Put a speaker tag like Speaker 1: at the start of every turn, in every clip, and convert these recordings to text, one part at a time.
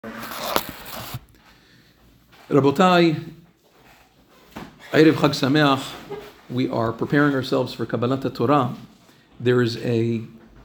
Speaker 1: Rabotai, Erev Chag Sameach, we are preparing ourselves for Kabbalat Torah. There is a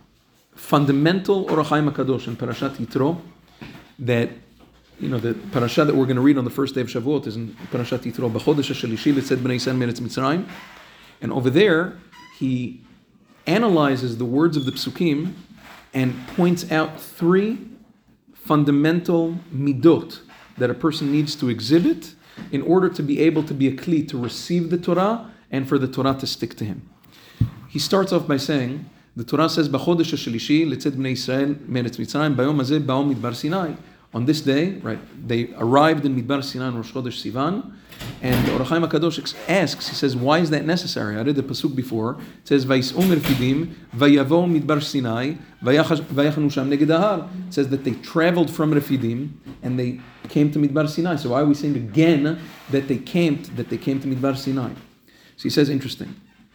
Speaker 1: fundamental Or HaChaim HaKadosh in Parashat Yitro that, the parasha that we're going to read on the first day of Shavuot is in Parashat Yitro. B'chodesh HaShalishi Letzet Bnei Yisrael Meretz Mitzrayim. And over there, he analyzes the words of the Psukim and points out three fundamental midot that a person needs to exhibit in order to be able to be a kli, to receive the Torah, and for the Torah to stick to him. He starts off by saying, the Torah says, "B'chodesh HaShalishi letzet bnei Yisrael meretz Mitzrayim bayom hazeh ba'o midbar Sinai." On this day, right, they arrived in Midbar Sinai on Rosh Chodesh Sivan, and the Or HaChaim HaKadosh asks, he says, why is that necessary? I read the pasuk before. It says, "Vayis'u merfidim, vayavo Midbar Sinai, vayachanu sham neged ahar." It says that they traveled from Refidim and they came to Midbar Sinai. So why are we saying again that they came to Midbar Sinai? So he says, interesting.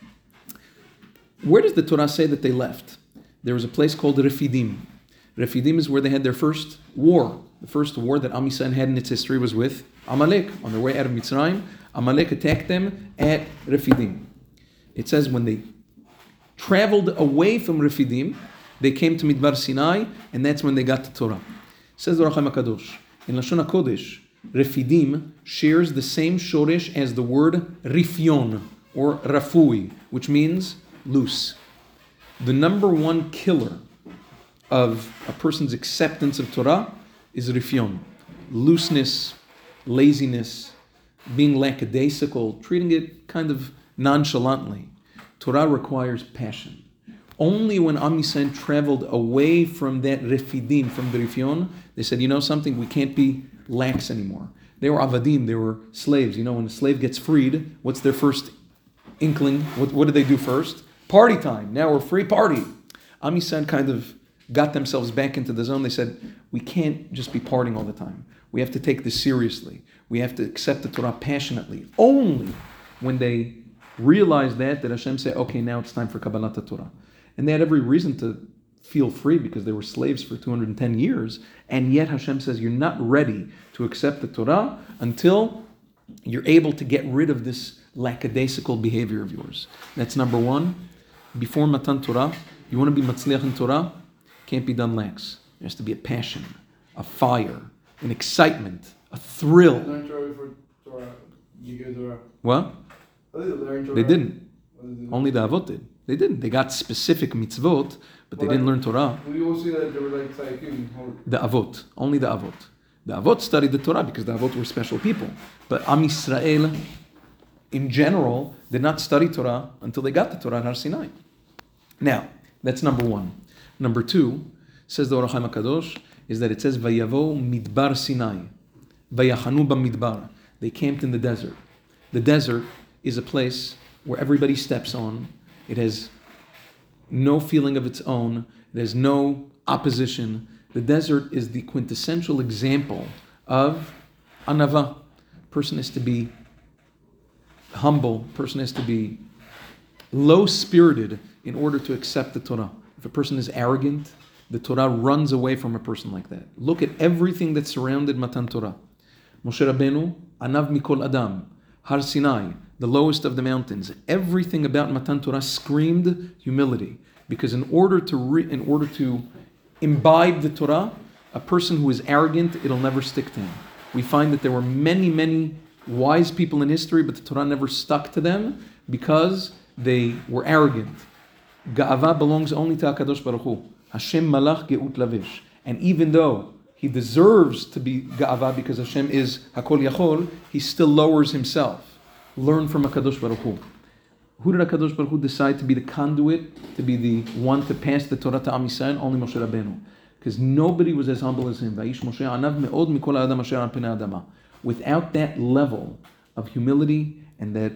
Speaker 1: Where does the Torah say that they left? There was a place called Refidim. Refidim is where they had their first war. The first war that Am Yisrael had in its history was with Amalek. On their way out of Mitzrayim, Amalek attacked them at Refidim. It says when they traveled away from Refidim, they came to Midbar Sinai, and that's when they got the Torah. Says the Or HaChaim HaKadosh, in Lashon HaKodesh, Refidim shares the same shoresh as the word Rifyon, or Rafui, which means loose. The number one killer of a person's acceptance of Torah is Rifyon. Looseness, laziness, being lackadaisical, treating it kind of nonchalantly. Torah requires passion. Only when Am Yisrael traveled away from that Refidim, from the Rifyon, they said, something, we can't be lax anymore. They were avadim, they were slaves. When a slave gets freed, what's their first inkling? What do they do first? Party time. Now we're free, party. Am Yisrael kind of got themselves back into the zone. They said, we can't just be partying all the time. We have to take this seriously. We have to accept the Torah passionately. Only when they realized that Hashem said, okay, now it's time for Kabbalat Torah. And they had every reason to feel free because they were slaves for 210 years. And yet Hashem says, you're not ready to accept the Torah until you're able to get rid of this lackadaisical behavior of yours. That's number one. Before Matan Torah, you want to be Matzliach in Torah, can't be done lax. There has to be a passion, a fire, an excitement, a thrill. What? They didn't. Only the Avot did. They didn't. They got specific mitzvot, but they didn't learn Torah.
Speaker 2: We all see that they were like tzaddikim.
Speaker 1: The Avot. Only the Avot. The Avot studied the Torah because the Avot were special people. But Am Yisrael, in general, did not study Torah until they got the Torah at Har Sinai. Now, that's number one. Number two, says the Or HaChaim HaKadosh, is that it says, Vayavo Midbar Sinai. Vayachanu Bamidbar. They camped in the desert. The desert is a place where everybody steps on. It has no feeling of its own. It has no opposition. The desert is the quintessential example of anava. Person has to be humble. Person has to be low-spirited in order to accept the Torah. If a person is arrogant, the Torah runs away from a person like that. Look at everything that surrounded Matan Torah. Moshe Rabbeinu, Anav Mikol Adam, Har Sinai, the lowest of the mountains. Everything about Matan Torah screamed humility. Because in order to imbibe the Torah, a person who is arrogant, it'll never stick to him. We find that there were many, many wise people in history, but the Torah never stuck to them because they were arrogant. Ga'ava belongs only to HaKadosh Baruch Hu. Hashem malach geut lavish. And even though he deserves to be Ga'ava because Hashem is Hakol Yachol, he still lowers himself. Learn from HaKadosh Baruch Hu. Who did HaKadosh Baruch Hu decide to be the conduit, to be the one to pass the Torah to Am Yisrael? Only Moshe Rabbeinu. Because nobody was as humble as him. Vayish Moshe anav me'od mikol ha'adam asher al penei ha'adama. Without that level of humility and that,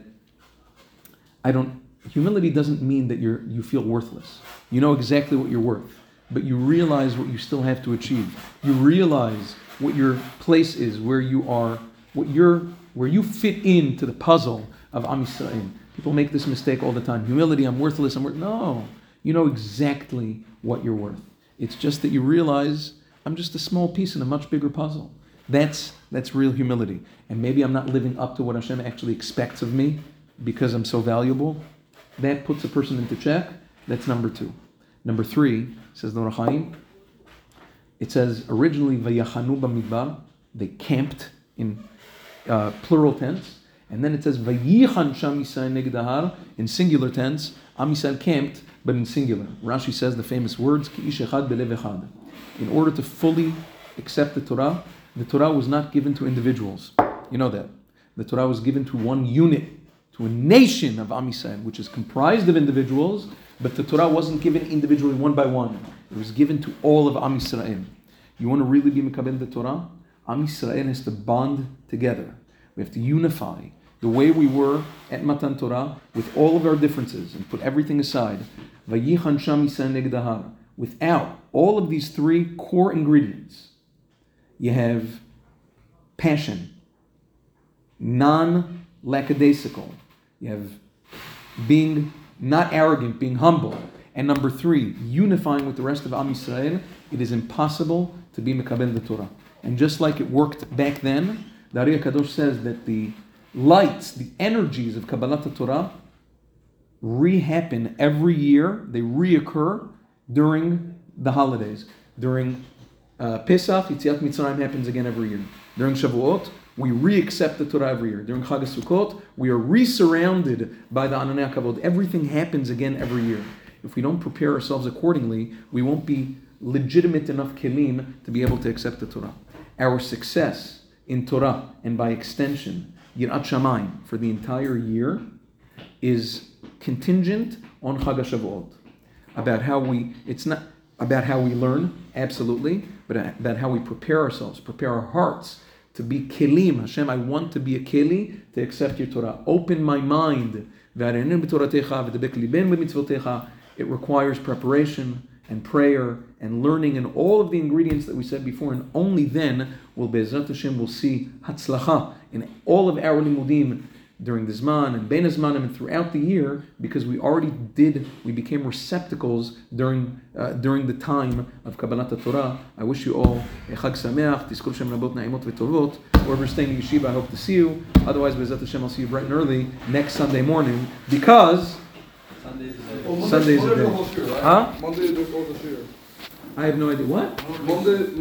Speaker 1: humility doesn't mean that you feel worthless. You know exactly what you're worth, but you realize what you still have to achieve. You realize what your place is, where you are, where you fit into the puzzle of Am Yisrael. People make this mistake all the time. Humility, I'm worthless, No, you know exactly what you're worth. It's just that you realize I'm just a small piece in a much bigger puzzle. That's real humility. And maybe I'm not living up to what Hashem actually expects of me because I'm so valuable. That puts a person into check. That's number 2. Number 3, says the Or HaChaim, it says originally Vayachanu b'midbar, they camped in plural tense, and then it says Vayichan sham Yisrael neged hahar in singular tense. Am Yisrael camped, but in singular. Rashi says the famous words Ki ish echad belev echad. In order to fully accept the Torah was not given to individuals. You know that. The Torah was given to one unit, to a nation of Am Yisrael, which is comprised of individuals, but the Torah wasn't given individually one by one. It was given to all of Am Yisrael. You want to really be Mekabel the Torah? Am Yisrael has to bond together. We have to unify the way we were at Matan Torah with all of our differences and put everything aside. Vayichan sham Yisrael neged hahar. Without all of these 3 core ingredients, you have passion, non-lackadaisical. You have being not arrogant, being humble. And number 3, unifying with the rest of Am Yisrael. It is impossible to be Mekabel the Torah. And just like it worked back then, the Ari HaKadosh says that the lights, the energies of Kabbalat Torah re-happen every year. They reoccur during the holidays. During Pesach, Yetziat Mitzrayim happens again every year. During Shavuot, we re-accept the Torah every year. During Chag HaSukkot, we are re-surrounded by the Ananei HaKavod. Everything happens again every year. If we don't prepare ourselves accordingly, we won't be legitimate enough kelim to be able to accept the Torah. Our success in Torah, and by extension, Yirat Shamayim, for the entire year, is contingent on Chag HaShavuot. It's not about how we learn, absolutely, but about how we prepare ourselves, prepare our hearts to be kelim. Hashem, I want to be a keli to accept your Torah. Open my mind. It requires preparation and prayer and learning and all of the ingredients that we said before, and only then will Be'ezrat Hashem will see hatzlacha in all of our limudim during the Zman and Bein Hazmanim and throughout the year, because we became receptacles during the time of Kabbalat Torah. I wish you all a Chag Sameach, Tizkor Shem Rabot Na'imot V'Tovot. Whoever's staying in Yeshiva, I hope to see you. Otherwise, Be'ezrat Hashem, I'll see you bright and early next Sunday morning, because Sunday's a day.
Speaker 2: Huh? Monday is before the year.
Speaker 1: I have no idea. What?
Speaker 2: Monday.